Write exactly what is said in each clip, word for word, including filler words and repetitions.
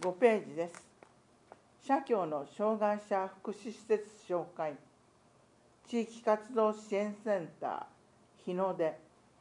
ごページです。社協の障害者福祉施設紹介、地域活動支援センター日の出。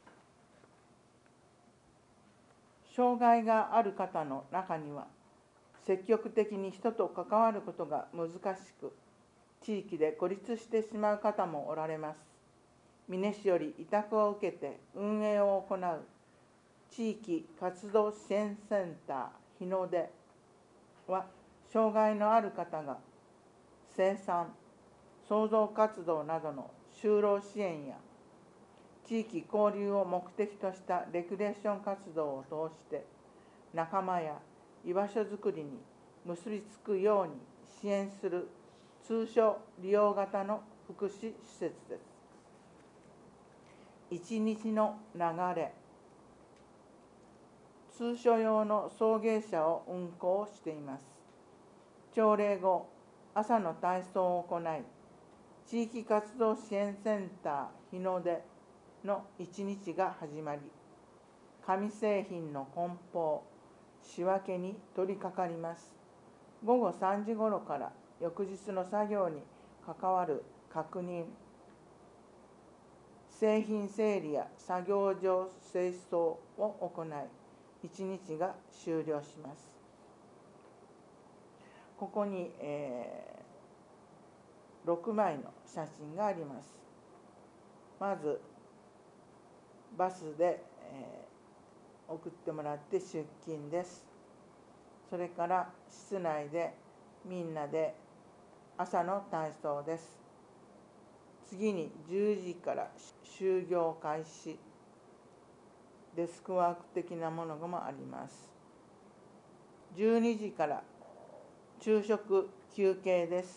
障害がある方の中には、積極的に人と関わることが難しく、地域で孤立してしまう方もおられます。美祢市より委託を受けて運営を行う地域活動支援センター日の出は、障害のある方が生産、創造活動などの就労支援や地域交流を目的としたレクリエーション活動を通して仲間や居場所づくりに結びつくように支援する通所利用型の福祉施設です。一日の流れ、通所用の送迎車を運行しています。朝礼後、朝の体操を行い、地域活動支援センター日の出の一日が始まり、紙製品の梱包、仕分けに取り掛かります。午後さんじごろから翌日の作業に関わる確認、製品整理や作業場清掃を行い、一日が終了します。ここに、えー、ろくまいの写真があります。まずバスで、えー、送ってもらって出勤です。それから室内でみんなで朝の体操です。次にじゅうじから就業開始、デスクワーク的なものもあります。じゅうにじから昼食休憩です。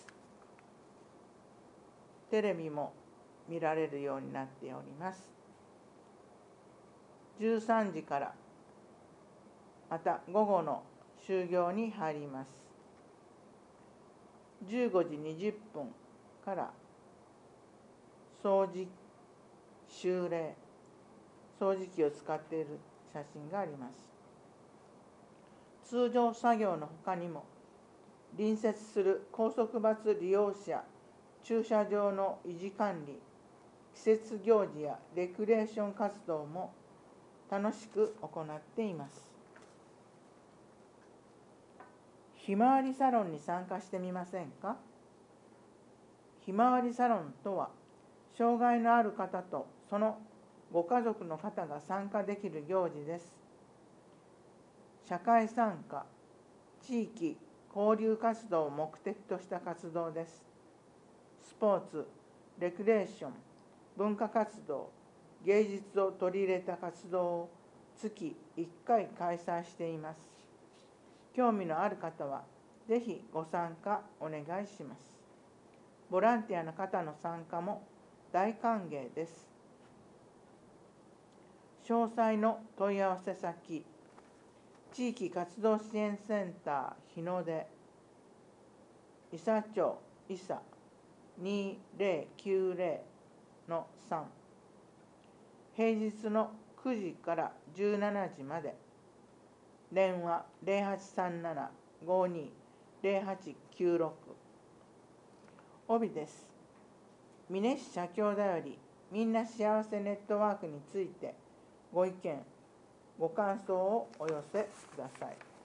テレビも見られるようになっております。じゅうさんじからまた午後の就業に入ります。じゅうごじにじゅっぷんから掃除修例、掃除機を使っている写真があります。通常作業の他にも、隣接する高速バス利用者駐車場の維持管理、季節行事やレクリエーション活動も楽しく行っています。ひまわりサロンに参加してみませんか？ひまわりサロンとは、障害のある方とそのご家族の方が参加できる行事です。社会参加、地域交流活動を目的とした活動です。スポーツ、レクリエーション、文化活動、芸術を取り入れた活動を月いっかい開催しています。興味のある方はぜひご参加お願いします。ボランティアの方の参加も大歓迎です。詳細の問い合わせ先、地域活動支援センター日の出、伊佐町伊佐 にぜろきゅうぜろのさん、平日のくじからじゅうしちじまで、電話 ゼロはちさんなな ごに ゼロはちきゅうろく。帯です。美祢市社協だよりみんな幸せネットワークについてご意見、ご感想をお寄せください。